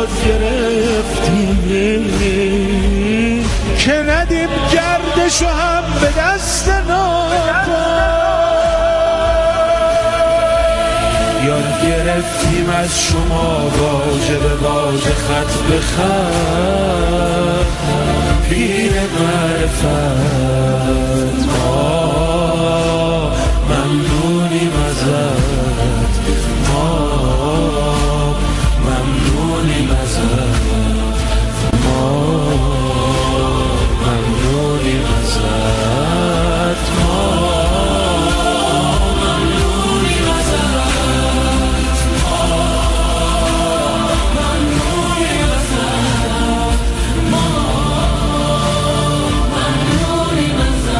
یاد گرفتیم که ندیم گردشو هم به دست نادر. یاد گرفتیم از شما واژه به واژه خط به خط پیر معرفت ما ممنونیم ازت، ما ممنونیم ازت، ما ممنونیم ازت، ما ممنونیم ازت، ما ممنونیم ازت، ما ممنونیم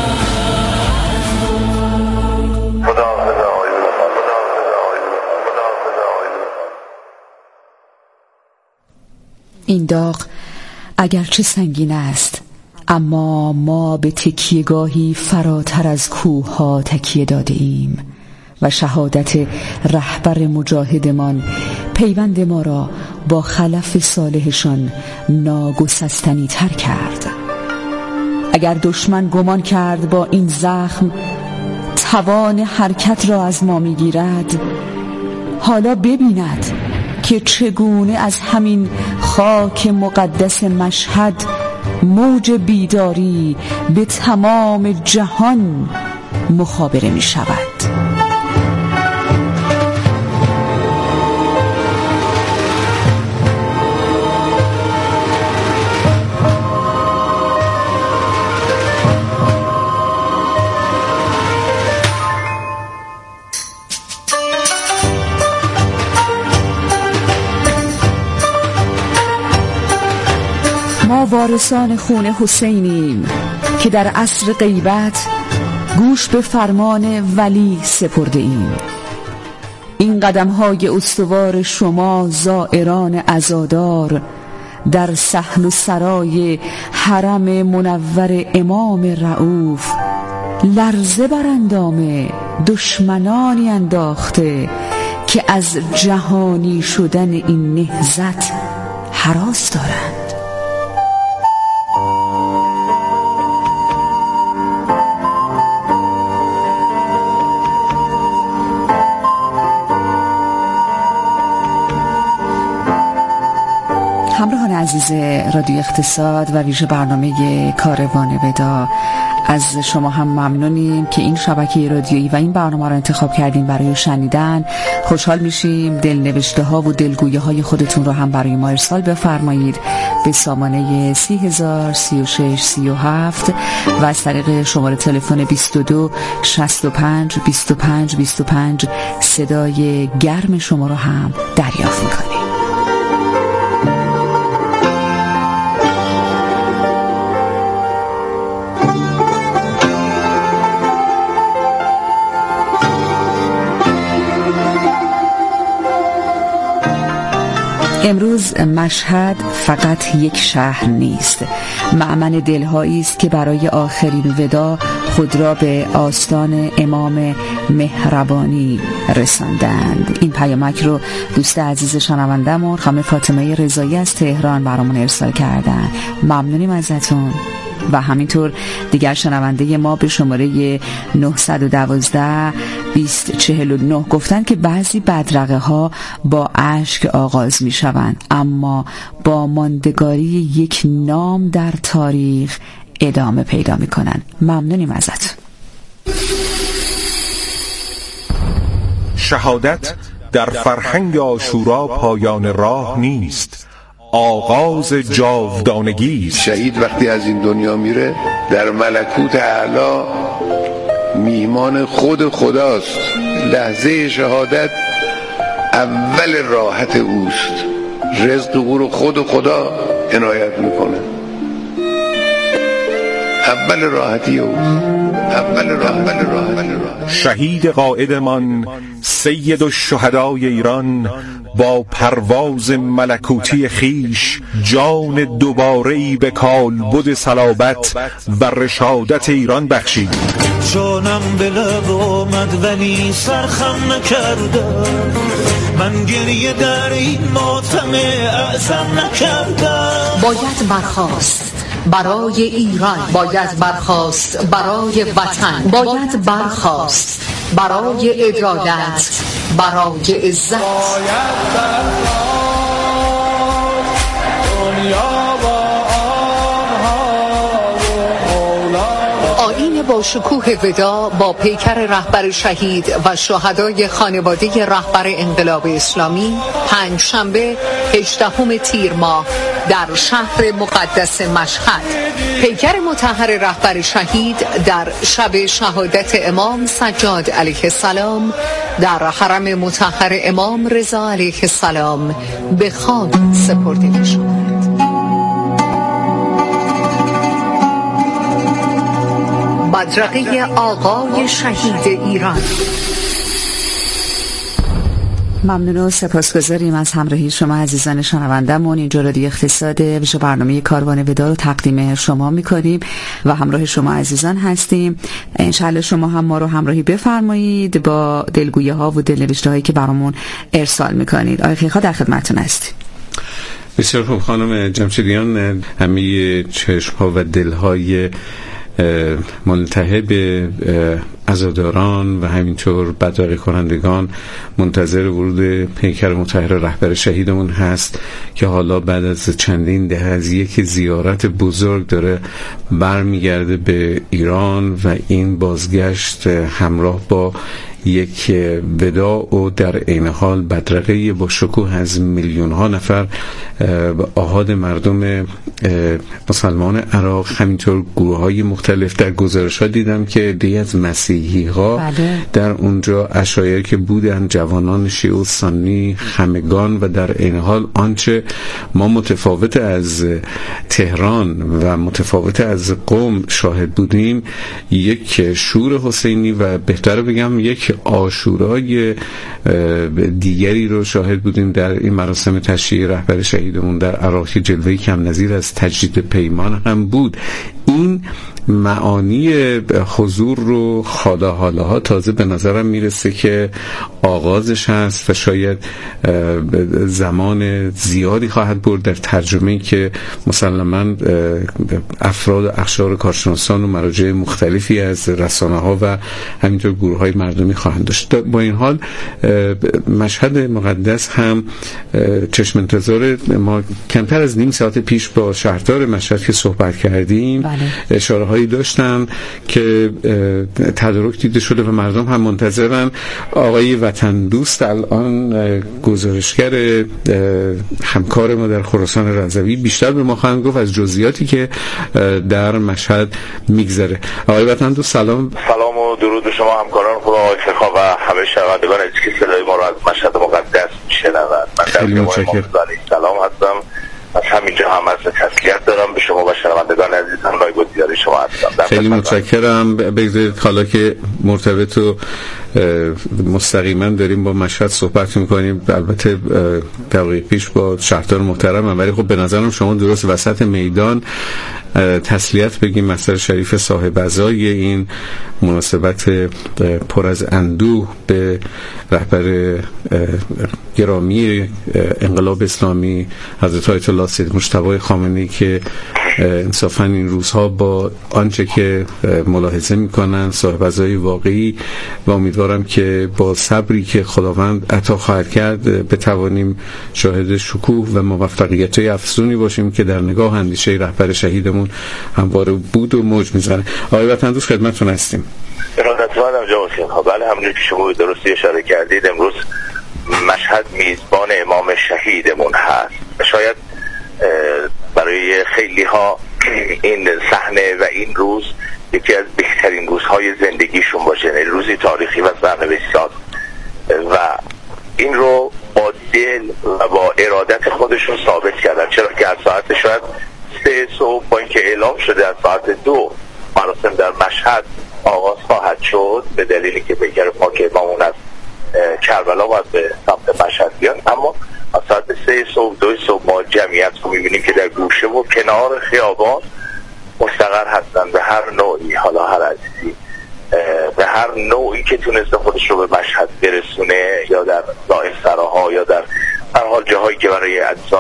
این داغ اگرچه سنگین است، اما ما به تکیهگاهی فراتر از کوه ها تکیه داده ایم و شهادت رهبر مجاهدمان پیوند ما را با خلف صالحشان ناگسستنی تر کرد. اگر دشمن گمان کرد با این زخم توان حرکت را از ما میگیرد، حالا ببیند که چگونه از همین خاک مقدس مشهد موج بیداری به تمام جهان مخابره می شود. ما وارثان خون حسینیم که در عصر غیبت گوش به فرمان ولی سپرده ایم. این قدم‌های استوار شما زائران عزادار در صحن و سرای حرم منور امام رؤوف لرزه بر اندام دشمنانی انداخته که از جهانی شدن این نهضت هراس دارند. همراهان عزیز رادیو اقتصاد و ویژه برنامه کاروان ودا، از شما هم ممنونیم که این شبکه رادیویی و این برنامه را انتخاب کردین برای شنیدن. خوشحال میشیم دلنوشته ها و دلگویه های خودتون رو هم برای ما ارسال بفرمایید به سامانه 30,036,37 و از طریق شماره تلفن 22 65 25 25 صدای گرم شما رو هم دریافت میکنیم. امروز مشهد فقط یک شهر نیست، مأمن دلهایی است که برای آخرین ودا خود را به آستان امام مهربانی رساندند. این پیامک رو دوست عزیز شنونده‌مون خانم فاطمه رضایی از تهران برامون ارسال کردن. ممنونیم ازتون. و همینطور دیگر شنونده ما به شماره 912 2049 گفتن که بعضی بدرقه ها با اشک آغاز می شوند اما با ماندگاری یک نام در تاریخ ادامه پیدا می کنند. ممنونیم ازت. شهادت در فرهنگ عاشورا پایان راه نیست، آغاز جاودانگی. شهید وقتی از این دنیا میره در ملکوت اعلی میهمان خود خداست. لحظه شهادت اول راحت اوست، رزق او رو خود خدا عنایت میکنه. اول راحتی اوست، اول راحت. شهید قائدمان سید الشهدای ایران با پرواز ملکوتی خیش جان دوباره‌ای به کالبد صلابت و رشادت ایران بخشید. جانم به لب آمد ولی سرخم نکردم، من گریه در این ماتم اعظم نکردم. باید برخاست برای ایران، باید برخاست برای وطن، باید برخاست برای عدالت، برای عزت. باید برخاست دنیا با آیین با شکوه ودا با پیکر رهبر شهید و شهدای خانواده رهبر انقلاب اسلامی پنجشنبه 18 تیر ماه در شهر مقدس مشهد. پیکر مطهر رهبر شهید در شب شهادت امام سجاد علیه السلام در حرم مطهر امام رضا علیه السلام به خاک سپرده می شود. بدرقه آقای شهید ایران. ممنون و سپاسگزاریم از همراهی شما عزیزان شنوندمون. اینجا رادیو اقتصاد ویژه برنامه کاروان ودا رو تقدیم شما میکنیم و همراه شما عزیزان هستیم. انشالله شما هم ما رو همراهی بفرمایید با دلگویی ها و دلنوشته هایی که برامون ارسال میکنید. آقای خیخا در خدمتتون هستیم. بسیار خوب خانم جمشیدیان، همه چشم ها و دل های ملتهب عزاداران و همینطور بدرقه کنندگان منتظر ورود پیکر مطهر رهبر شهیدمون هست که حالا بعد از چندین دهه از یک زیارت بزرگ داره برمیگرده به ایران و این بازگشت همراه با یک وداع و در عین حال بدرقه با شکوه از میلیون ها نفر آحاد مردم مسلمان عراق، همینطور گروه های مختلف. در گزارش ها دیدم که دی از مسیحی ها در اونجا عشایر که بودن، جوانان شیعه و سنی همگان، و در عین حال آنچه ما متفاوت از تهران و متفاوت از قم شاهد بودیم، یک شور حسینی و بهتر بگم یک عاشورای دیگری رو شاهد بودیم در این مراسم تشییع رهبر شهیدمون در عراق. جلوه‌ای کم نظیر از تجدید پیمان هم بود. این معانی حضور رو حالا تازه به نظرم میرسه که آغازش هست و شاید زمان زیادی خواهد برد در ترجمه‌ای که مسلماً افراد و اقشار کارشناسان و مراجع مختلفی از رسانه‌ها و همینطور گروه‌های مردمی خواهند داشت. با این حال مشهد مقدس هم چشم انتظار ما. کمتر از نیم ساعت پیش با شهردار مشهد که صحبت کردیم اشاره‌هایی داشتن که تدارک دیده شده و مردم هم منتظرن. آقای وطن دوست الان گزارشگر همکار ما در خراسان رضوی بیشتر به ما خواهند گفت از جزئیاتی که در مشهد میگذره. آقای وطن دوست سلام و درود به شما همکاران خدا، آقای خیخا و همه شنوندگان که صدای ما رو از مشهد مقدس میشنوند. من در متشکرم. سلام هستم. از همینجا هم از تسلیت دارم به شما و شنوندگان عزیزم. لایو دیدار شما هستم. خیلی متشکرم. بگذارید حالا که مرتبط و مستقیما داریم با مشهد صحبت میکنیم، البته دقیقه پیش با شهردار محترم، ولی خب به نظرم شما درست وسط میدان تسلیت بگیم مستر شریف صاحب عزای این مناسبت پر از اندوه به رهبر گرامی انقلاب اسلامی حضرت آیت الله سید مجتبی خامنه‌ای که انصافا این روزها با آنچه که ملاحظه میکنن صاحب عزای واقعی، و امیدوارم که با صبری که خداوند عطا خواهد کرد بتوانیم شاهد شکوه و موفقیت‌های افزونی باشیم که در نگاه اندیشه رهبر شهیدمون همواره بود و موج میزنه. آقای وطن دوست خدمتتون هستیم. ارادتمندم جناب خیخا. بله، همونجوری که شما درستی اشاره کردید امروز مشهد میزبان امام شهیدمون هست. شاید برای خیلی ها این صحنه و این روز یکی از بهترین روزهای زندگیشون باشه، یعنی روزی تاریخی و سرنوشت‌ساز، و این رو با دل و با ارادت خودشون ثابت کردن. چرا که از ساعت شاید 3 صبح با اینکه اعلام شده از ساعت 2 مراسم در مشهد آغاز خواهد شد به دلیلی که پیکر پاک امامون از کربلا باید به سمت مشهد بیان، اما از ساعت 3 صبح 2 صبح ما جمعیت رو میبینیم که در گوشه و کنار خیابان مستقر هستن به هر نوعی، حالا هر عزیزی به هر نوعی که تونسته خودش رو به مشهد برسونه، یا در راه سراها یا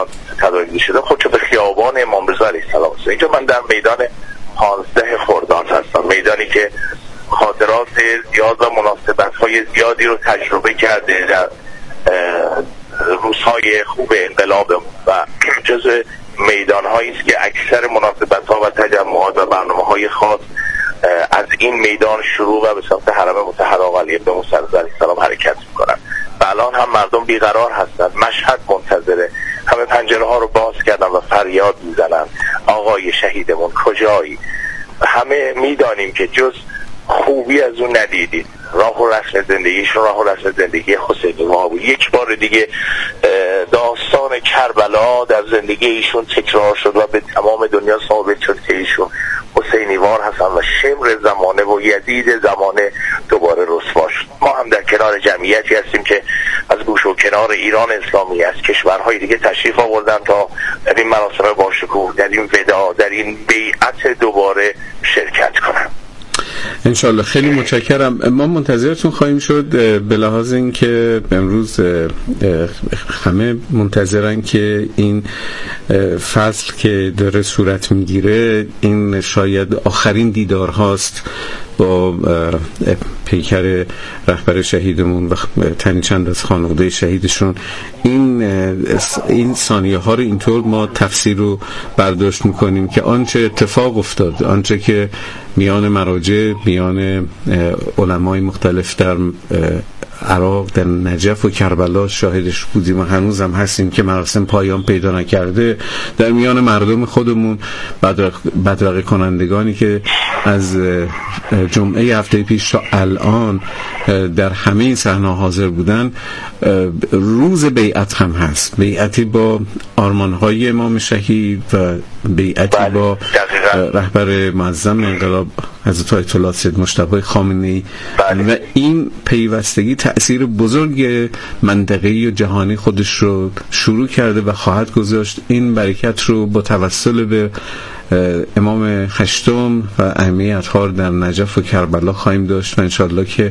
زیاد تداعی شده خودشو به خیابان امام رضا علیه السلام. اینجا من در میدان 15 خرداد هستم، میدانی که خاطرات زیاد و مناسبت‌های زیادی رو تجربه کرده در روزهای خوب انقلاب و جزء میدان‌هایی است که اکثر مناسبت‌ها و تجمعات و برنامه‌های خاص از این میدان شروع و به سمت حرم مطهر آقا علی ابن موسی علیه السلام حرکت می‌کنن. و الان هم مردم بیقرار هستند، مشهد منتظره، همه پنجره ها رو باز کردن و فریاد میزنن آقای شهیدمون کجایی؟ همه میدانیم که جز خوبی از اون ندیدید. راه و رسم زندگیشون راه و رسم زندگی حسینی ما بود. یک بار دیگه داستان کربلا در زندگی ایشون تکرار شد و به تمام دنیا ثابت شد که ایشون حسینیوار هستن و شمر زمانه و یزید زمانه دوباره رسوا شد. ما هم در کنار جمعیتی هستیم که از گوش و کنار ایران اسلامی از کشورهای دیگه تشریف آوردن تا در این مراسم باشکوه، در این وداع، در این بیعت دوباره شرکت کنن. انشالله. خیلی متشکرم. ما منتظرتون خواهیم شد به لحاظ این که امروز همه منتظرن که این فصل که داره صورت میگیره این شاید آخرین دیدار هاست با پیکر رهبر شهیدمون و تنی چند از خانواده شهیدشون. این ثانیه ها رو اینطور ما تفسیر رو برداشت میکنیم که آنچه اتفاق افتاد، آنچه که میان مراجع، میان علمای مختلف در عراق، در نجف و کربلا شاهدش بودیم و هنوز هم هستیم که مراسم پایان پیدا نکرده، در میان مردم خودمون، بدرقه کنندگانی که از جمعه هفته پیش تا الان در همه این صحنه حاضر بودن. روز بیعت هم هست، بیعتی با آرمان‌های امام شهید و بیعتی با رهبر معظم انقلاب حضرت آیت الله سید مجتبی خامنه‌ای و این پیوستگی تأثیر بزرگ منطقه‌ای و جهانی خودش رو شروع کرده و خواهد گذاشت. این برکت رو با توسل به امام هشتم و ائمه اطهار در نجف و کربلا خواهیم داشت و انشالله که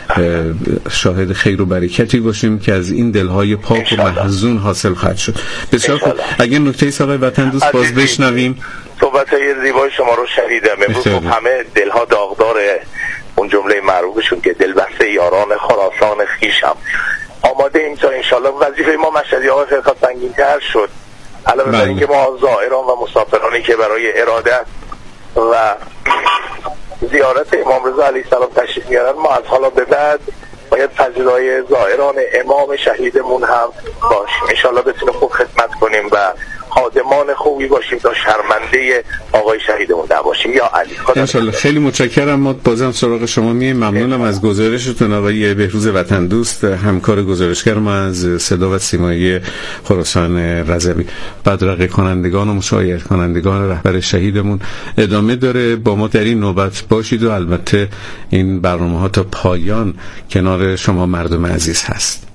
شاهد خیر و برکتی باشیم که از این دلهای پاک و محزون حاصل خواهد شد. بسیار خوب. اگر نکته ایست آقای وطن دوست باز بشنویم. صحبت‌های زیبای شما رو شنیدم. امروز همه دلها داغدار اون جمله معروفشون که دلبسته یاران خراسان خیشم. آماده ایم تا انشالله وظیفه ما مشهدی آقای فرقات سنگین‌تر شد. علاوه بر اینکه ما زائران و مسافرانی که برای ارادت و زیارت امام رضا علیه السلام تشریف میارن، ما از حالا به بعد باید پذیرای زائران امام شهیدمون هم باشیم. انشالله بتونیم خوب خدمت کنیم و خادمان خوبی باشیم تا شرمنده آقای شهیدمون نباشیم. یا علی. انشالله. خیلی متشکرم. ما بازم سراغ شما میایم. ممنونم از گزارشتون آقای بهروز وطن دوست، همکار گزارشگر ما از صدا و سیمایی خراسان رضوی. بدرقه کنندگان و مشایعت کنندگان رهبر شهیدمون ادامه داره. با ما در این نوبت باشید و البته این برنامه‌ها تا پایان کنار شما مردم عزیز هست.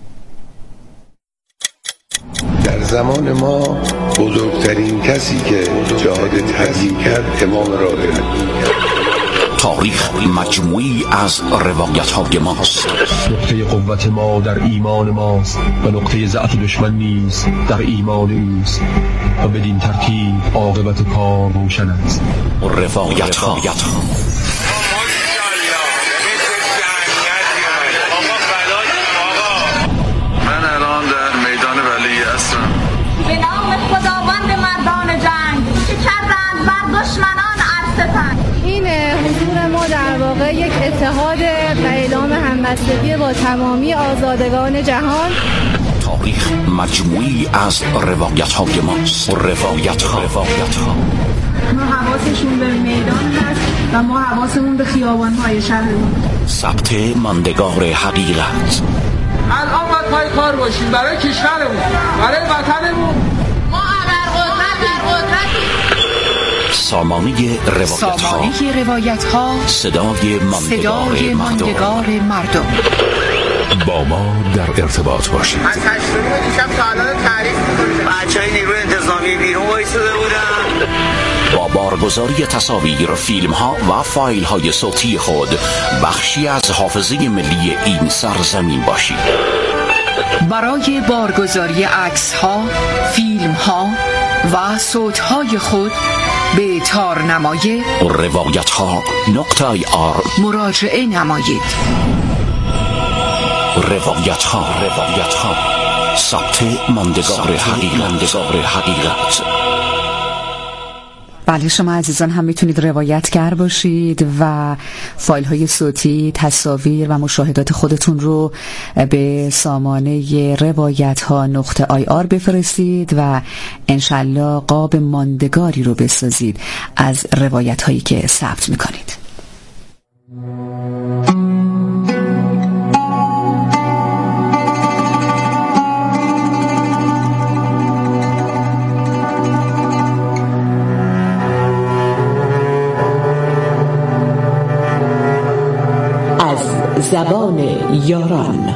در زمان ما بزرگترین کسی که جهاد تبیین کرد امام راهب. تاریخ مجموعی از روایت‌های ماست. نقطه قوت ما در ایمان ماست و نقطه ضعف دشمن نیز در ایمان اوست و بدین ترتیب عاقبت کار روشن است. روایت‌ها من الان در میدان ولی هستم. به نام خداوند مردان جنگ که کردند بر دشمنان عرصتن. این حضور ما در واقع یک اتحاد و اعلام همبستگی با تمامی آزادگان جهان. تاریخ مجموعی از روایت‌های ماست. روایت‌ها ما حواسشون به میدان هست و ما حواسمون به خیابان‌های شهرمون. ثبت ماندگار حقیقت. الان باید پای کار باشیم برای کشورمون، برای وطنمون. ما ابرقدرتیم. سامانه روایت‌ها، صدای ماندگار مردم. با ما در ارتباط باشید. از 8 دیشب تا الان تعریف می‌کنیم. بچه‌های نیروی انتظامی بیرون وایساده بودن. با بارگذاری تصاویر، فیلم‌ها و فایل‌های صوتی خود بخشی از حافظه ملی این سرزمین باشید. برای بارگذاری عکس‌ها، فیلم‌ها و صوت‌های خود به تارنمای روایت‌ها.ir مراجعه نمایید. روایت‌ها ثبت ماندگار حقیقت. بله، شما عزیزان هم میتونید روایتگر باشید و فایل های صوتی، تصاویر و مشاهدات خودتون رو به سامانه روایت‌ها.ir بفرستید و انشالله قاب ماندگاری رو بسازید از روایت هایی که ثبت میکنید. زبان یاران.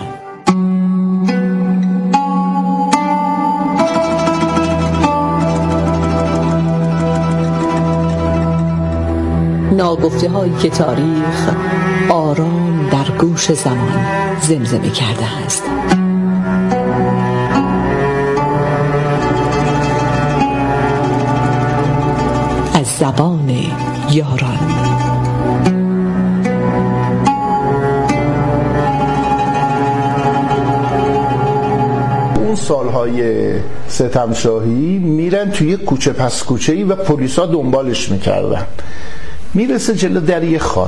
ناگفته هایی که تاریخ آرام در گوش زمان زمزمه کرده است. از زبان یاران. سالهای ستمشاهی میرن توی کوچه پس کوچه‌ای و پلیسا دنبالش میکردن. میرسه جلو در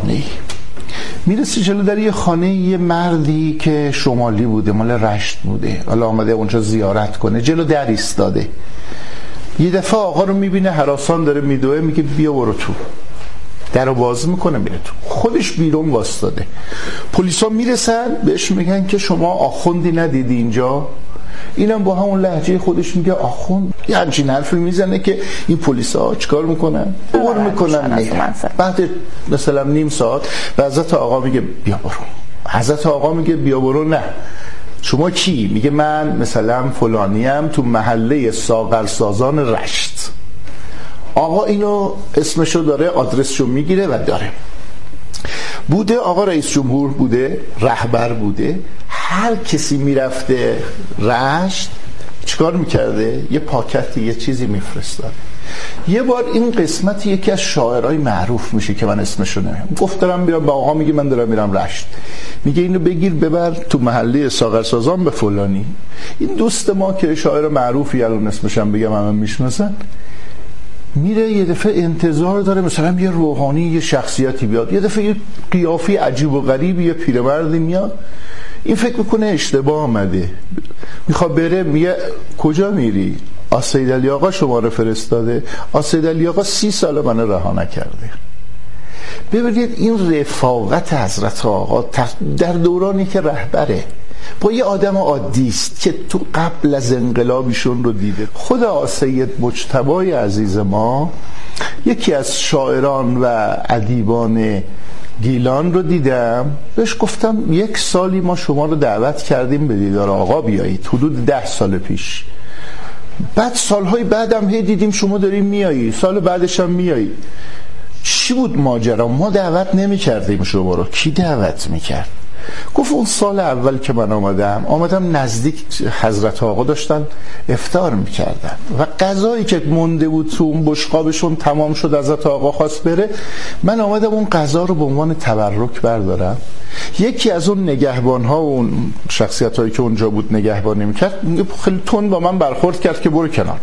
یه خانه یه مردی که شمالی بوده، مال رشت بوده، حالا آمده اونجا زیارت کنه، جلو در ایستاده. یه دفعه آقا رو میبینه هراسان داره میدوه، میگه بیا برو تو. درو باز میکنه میره تو، خودش بیرون واسطاده. پلیسا میرسن بهش میگن که شما آخوندی ندیدی اینجا؟ اینم با همون لهجه خودش میگه آخوند. یه همچین حرفی میزنه که این پلیسا چیکار میکنن؟ عبور میکنن. بعد مثلا نیم ساعت به حضرت آقا میگه بیا برو. حضرت آقا میگه بیا برو نه. شما کی؟ میگه من مثلا فلانیم تو محله ساغرسازان رشت. آقا اینو اسمشو داره، آدرسشو میگیره و داره. بوده آقا رئیس جمهور بوده، رهبر بوده، هر کسی میرفته رشت چیکار میکرده؟ یه پاکتی یه چیزی میفرستاد. یه بار این قسمت یکی از شاعرای معروف میشه که من اسمشو نمیدونم، گفت دارم میرم، به آقا میگه من دارم میرم رشت، میگه اینو بگیر ببر تو محله ساغرسازان به فلانی. این دوست ما که شاعر معروفی الان اسمش هم بگم همه میشناسن، میره یه دفعه انتظار داره مثلا یه روحانی یه شخصیتی بیاد، یه دفعه یه قیافی عجیب و غریبی یه پیرمردی میاد. این فکر میکنه اشتباه آمده، میخواد بره، میگه کجا میری؟ سید علی آقا شما رو فرستاده. سید علی آقا 30 سال منو رها نکرده. ببینید این رفاقت حضرت آقا در دورانی که رهبره با یه آدم عادی است که تو قبل از انقلابشون رو دیده. خود سید مجتبی عزیز ما یکی از شاعران و ادیبان گیلان رو دیدم، بهش گفتم 1 سالی ما شما رو دعوت کردیم به دیدار آقا بیایید، حدود 10 سال پیش. بعد سالهای بعدم هی دیدیم شما داریم میایی، سال بعدش هم میایی. چی بود ماجرا؟ ما دعوت نمی کردیم شما رو. کی دعوت میکرد؟ گفت اون سال اول که من آمدم نزدیک حضرت آقا داشتن افطار میکردن و غذایی که مونده بود تو اون بشقابشون تمام شد، حضرت آقا خواست بره، من آمدم اون غذا رو به عنوان تبرک بردارم. یکی از اون نگهبان‌ها و اون شخصیتایی که اونجا بود نگهبانی میکرد، خیلی تند با من برخورد کرد که برو کنار.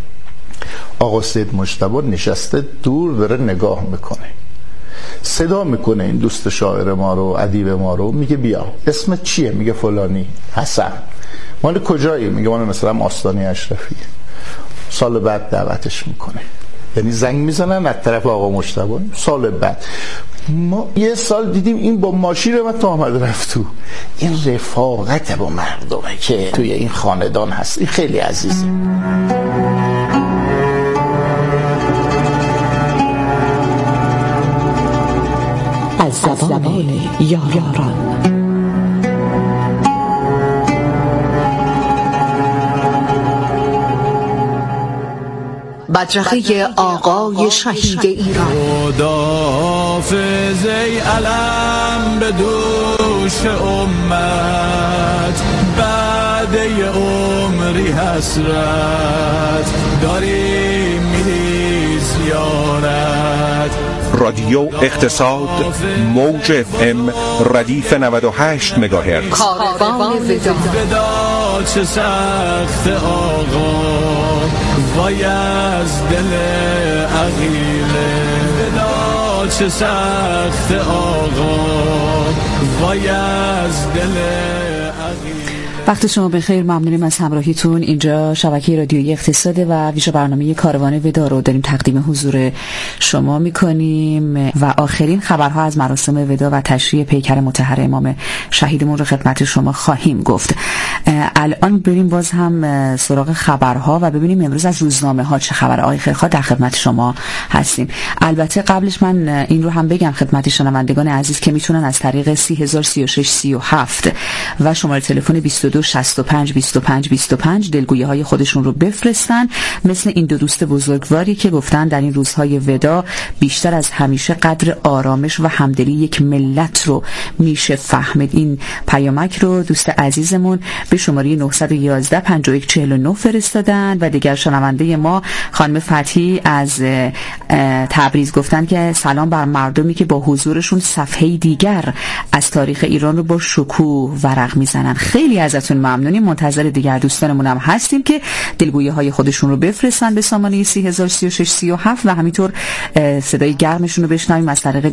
آقا سید مجتبی نشسته دور داره نگاه میکنه، صدا میکنه این دوست شاعر ما رو، ادیب ما رو، میگه بیا. اسمت چیه؟ میگه فلانی. حسن. مال کجایی؟ میگه مال مثلا آستانه اشرفی. سال بعد دعوتش میکنه، یعنی زنگ میزنن از طرف آقا مجتبی. سال بعد ما 1 سال دیدیم این با ماشین من تا آمد رفت تو. این رفاقت با مردمه که توی این خاندان هست، این خیلی عزیزه. از زبان یاران. بدرقه آقای شهید ایران. خداحافظ ای علم به دوش امت، وعده عمری حسرت داریم میری زیارت. رادیو اقتصاد موج FM ردیف 98 مگاهرتز. کاروان ودا چه سخت آقا وای از دل عقیله. ودا چه سخت آقا وای از دل عقیله. وقت شما بخیر، ممنونیم از همراهیتون. اینجا شبکه رادیویی اقتصاده و ویژه برنامه کاروان ودا رو داریم تقدیم حضور شما میکنیم و آخرین خبرها از مراسم ودا و تشییع پیکر مطهر امام شهیدمون رو خدمت شما خواهیم گفت. الان بریم باز هم سراغ خبرها و ببینیم امروز از روزنامه ها چه خبر. آقای خیرخواه در خدمت شما هستیم. البته قبلش من این رو هم بگم خدمت شنوندگان عزیز که میتونن از طریق 3003637 و شماره تلفن 22652525 دلگویی های خودشون رو بفرستن، مثل این دو دوست بزرگواری که گفتن در این روزهای ودا بیشتر از همیشه قدر آرامش و همدلی یک ملت رو میشه فهمید. این پیامک رو دوست عزیزمون به شماره 911-5149 فرستادن. و دیگر شنونده ما خانم فتحی از تبریز گفتن که سلام بر مردمی که با حضورشون صفحه دیگر از تاریخ ایران رو با شکوه ورق میزنن. خیلی ازتون ممنونیم. منتظر دیگر دوستانمون هم هستیم که دلگویی های خودشون رو بفرستن به سامانه 3003637 و همینطور صدای گرمشون رو بشنویم از طریق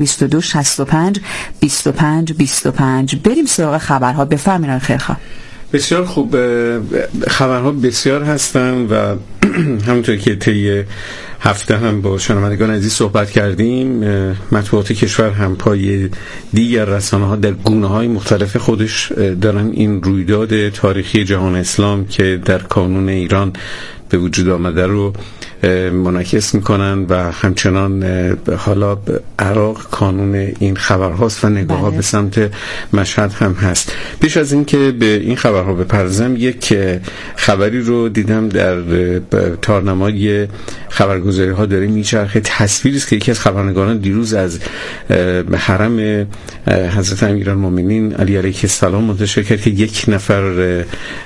22652525. بریم سراغ خبرها. بفرمایید آقای خیرخواه. بسیار خوب، خبرها بسیار هستن و همونطور که طی هفته هم با شنوندگان عزیز صحبت کردیم، مطبوعات کشور هم پای دیگر رسانه‌ها در گونه‌های مختلف خودش دارن این رویداد تاریخی جهان اسلام که در کانون ایران به وجود آمده رو منعکس میکنن و همچنان حالا عراق کانون این خبرهاست و نگاه‌ها به سمت مشهد هم هست. پیش از این که به این خبرها بپردازم، یک خبری رو دیدم در تارنمای خبرگزاری ها داره میچرخه. تصویری است که یکی از خبرنگاران دیروز از حرم حضرت امیرالمومنین علی علیه السلام منتشر کرد که یک نفر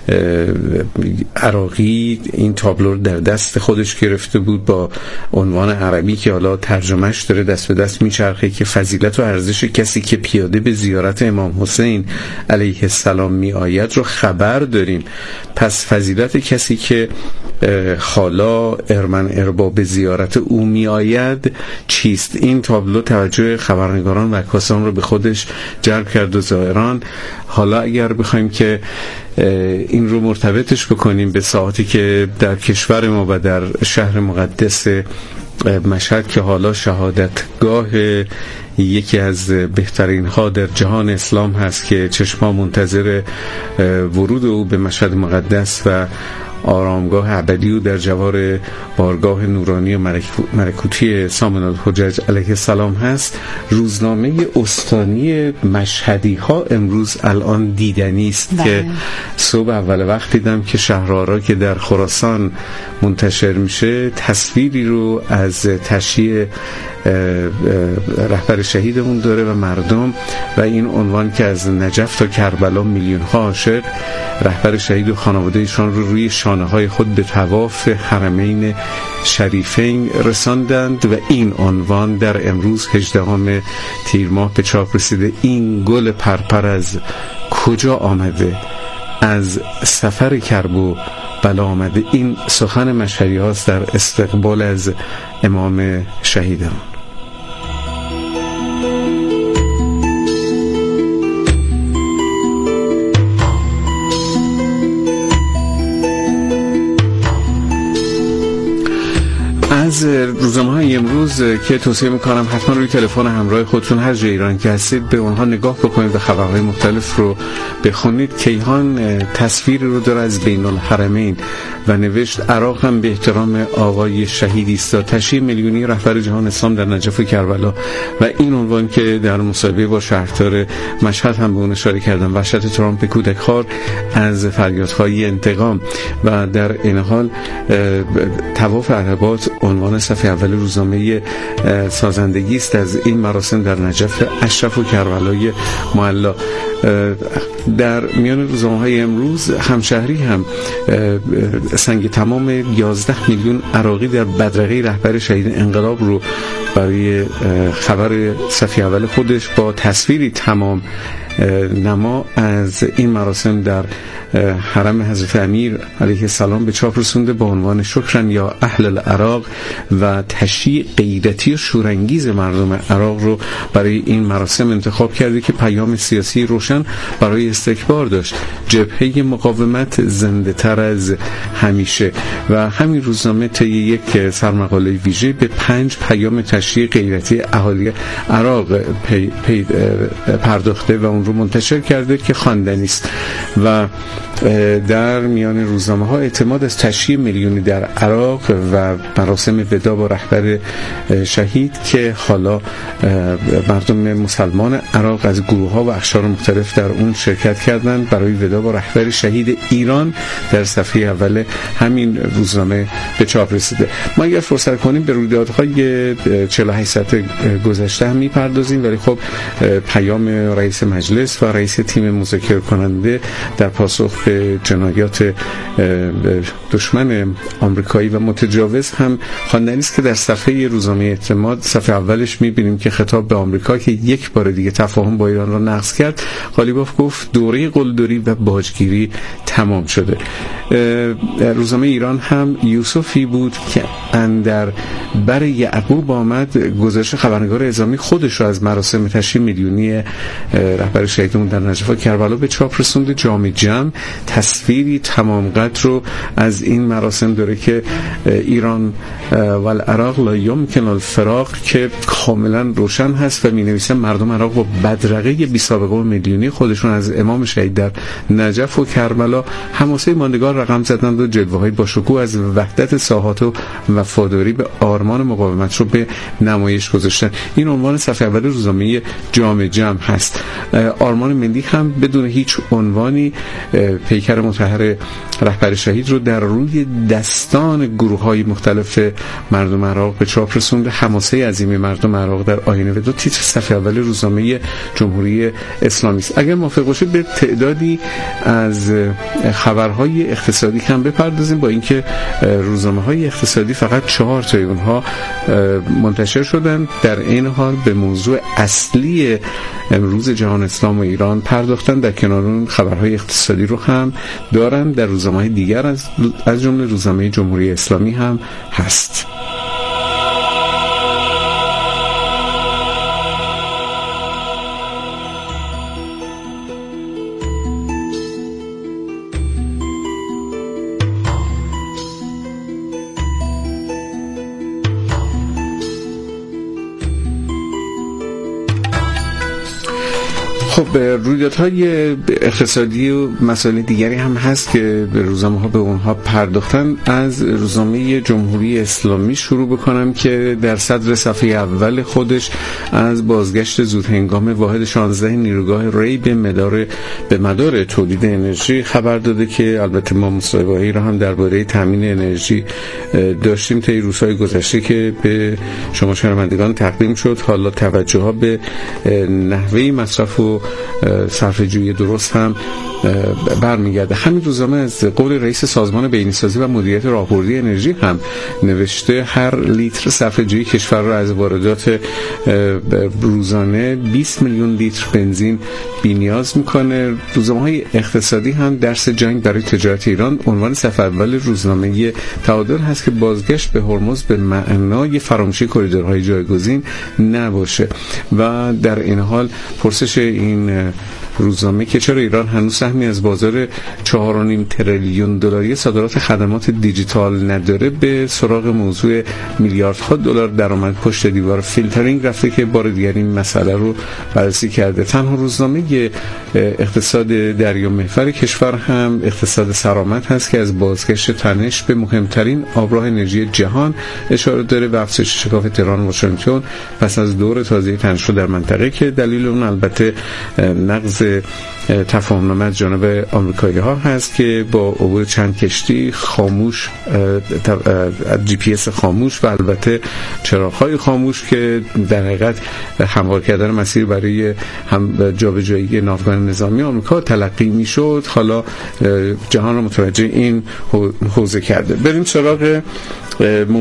عراقی این تابلو رو در دست خودش گرفته بود با عنوان عربی که حالا ترجمهش داره دست به دست میچرخه که فضیلت و ارزش کسی که پیاده به زیارت امام حسین علیه السلام می آید رو خبر داریم، پس فضیلت کسی که حالا ارمن ارباب زیارت او می آید چیست؟ این تابلو توجه خبرنگاران و عکاسان رو به خودش جلب کرد و زائران. حالا اگر بخوایم که این رو مرتبطش بکنیم به ساعتی که در کشور ما و در شهر مقدس مشهد که حالا شهادتگاه یکی از بهترین ها در جهان اسلام هست که چشما منتظر ورود او به مشهد مقدس و آرامگاه ابدی و در جوار بارگاه نورانی و ملکوتی سامن الحجج علیه السلام هست، روزنامه استانی مشهدی ها امروز الان دیدنی است که صبح اول وقت دیدم که شهرآرا که در خراسان منتشر میشه تصویری رو از تشییع رهبر شهیدمون داره و مردم و این عنوان که از نجف تا کربلا میلیون ها عاشق رهبر شهید و خانواده ایشان رو روی شانه های خود به طواف حرمین شریفین رساندند و این عنوان در امروز 18 تیر ماه به چاپ رسیده. این گل پرپر از کجا آمده؟ از سفر کرب و بلا آمده. این سخن مشهدی هاست در استقبال از امام شهیدمون. از روزنامه‌های امروز که توصیه میکنم حتما روی تلفن همراه خودتون هر جای ایران که هستید به اونها نگاه بکنید و خبرهای مختلف رو بخونید. کیهان تصویری رو داره از بین الحرمین و نوشت عراق هم به احترام آقای شهید ایستاد. تشییع میلیونی رهبر جهان اسلام در نجف و کربلا و این عنوان که در مصاحبه با شهردار مشهد هم به اون اشاره کردم، وحشت ترامپ کودکخوار از فریادهای انتقام. و در این حال طواف عربات عنوان صفحه اول روزنامه سازندگی است از این مراسم در نجف، اشرف و کربلای معلا. در میان روزنامه‌های امروز همشهری هم سنگ تمام 11 میلیون عراقی در بدرقه رهبر شهید انقلاب رو برای خبر صفحه اول خودش با تصویری تمام نما از این مراسم در حرم حضرت امیر علیه السلام به چاپ رسونده با عنوان شکرن یا اهل العراق و تشییع غیرتی و شورانگیز مردم عراق رو برای این مراسم انتخاب کرده که پیام سیاسی روشن برای استکبار داشت. جبهه مقاومت زنده تر از همیشه. و همین روزنامه طی یک سرمقاله ویژه به 5 پیام تشییع غیرتی اهالی عراق پرداخته و اون رو منتشر کرده که خواندنی است. و در میان روزنامه ها اعتماد از تشییع میلیونی در عراق و مراسم ودا با رهبر شهید که حالا مردم مسلمان عراق از گروه ها و اقشار مختلف در اون شرکت کردند برای ودا با رهبر شهید ایران در صفحه اول همین روزنامه به چاپ رسیده. ما اگر فرصت کنیم به رویدادهای 48 ساعت گذشته هم میپردازیم، ولی خب پیام رئیس مجلس و رئیس تیم مذاکره کننده در پاسخ به جنایات دشمن آمریکایی و متجاوز هم خواندنی است که در صفحه روزنامه اعتماد صفحه اولش می‌بینیم که خطاب به آمریکا که یک بار دیگه تفاهم با ایران را نقض کرد، قالیباف گفت دوره قلدری و باجگیری تمام شده. روزنامه ایران هم یوسفی بود که اندر بر یعقوب آمد گزارش خبرنگار اعزامی خودش را از مراسم تشییع میلیونی رهبر شهیدمون در نجف و کربلا به چاپ رسوند. جامع جمع تصویری تمام قد رو از این مراسم داره که ایران و العراق لا یمکن الفراق، که کاملا روشن هست و می نویسن مردم عراق با بدرقه بی سابقه و میلیونی خودشون از امام شهید در نجف و کربلا حماسه ماندگار رقم زدند و جلوه‌های با شکوه از وحدت ساحات و وفاداری به آرمان مقاومت رو به نمایش گذاشتن. این عنوان صفحه اول روزنامه جامع جمع هست. آرمان ملی هم بدون هیچ عنوانی پیکر مطهر رهبر شهید رو در روی دستان گروه‌های مختلف مردم عراق به چاپ رسونده. حماسه عظیم مردم عراق در آینه ودا تیتر صفحه اول روزنامه جمهوری اسلامی است. اگر موافق باشید به تعدادی از خبرهای اقتصادی هم بپردازیم، با اینکه روزنامه‌های اقتصادی فقط 4 تا اونها منتشر شدن. در این حال به موضوع اصلی امروز جهان اسلام و ایران پرداختن. در کنار اون خبرهای اقتصادی رو هم دارن در روزنامه‌های دیگر از جمله روزنامه جمهوری اسلامی هم هست. خب رویدادهای اقتصادی و مسائل دیگری هم هست که به روزنامه‌ها به اونها پرداختن. از روزنامه جمهوری اسلامی شروع بکنم که در صدر صفحه اول خودش از بازگشت زودهنگام واحد 16 نیروگاه ری به مدار تولید انرژی خبر داده که البته ما مصاحبه‌ای را هم درباره تامین انرژی داشتیم طی روزهای گذشته که به شما شنوندگان تقدیم شد. حالا توجه‌ها به نحوه مصرف و صرفه‌جویی درست هم برمیگرده. همین روزنامه از قول رئیس سازمان بین‌سازی و مدیریت راهبردی انرژی هم نوشته هر لیتر صرفه‌جویی کشور را از واردات روزانه 20 میلیون لیتر بنزین بی‌نیاز میکنه. روزنامه‌های اقتصادی هم درس جنگ برای تجارت ایران عنوان صفحه اول روزنامه تعادل هست که بازگشت به هرمز به معنای فراموشی کریدورهای جایگزین نباشه. و در این حال پرسش این روزنامه که چرا ایران هنوز سهمی از بازار 4.5 تریلیون دلاری صادرات خدمات دیجیتال نداره، به سراغ موضوع میلیاردها دلار درآمد پشت دیوار فیلترینگ رفته که بار دیگر این مسئله رو بررسی کرده. تنها روزنامه اقتصاد دریا محور کشور هم اقتصاد سرآمد هست که از بازگشت تنش به مهمترین آبراه انرژی جهان اشاره داره و افزایش شکاف تهران و واشنگتن پس از دور تازه تنش در منطقه که دلیل اون البته نقض تفاهمنامه از جانب آمریکایی‌ها هست که با عبور چند کشتی خاموش، جی پی اس خاموش و البته چراغ‌های خاموش که در حقیقت هموار کردن مسیر برای هم جابجایی ناوگان نظامی آمریکا تلقی میشد، حالا جهان رو متوجه این حوزه کرده. بریم سراغ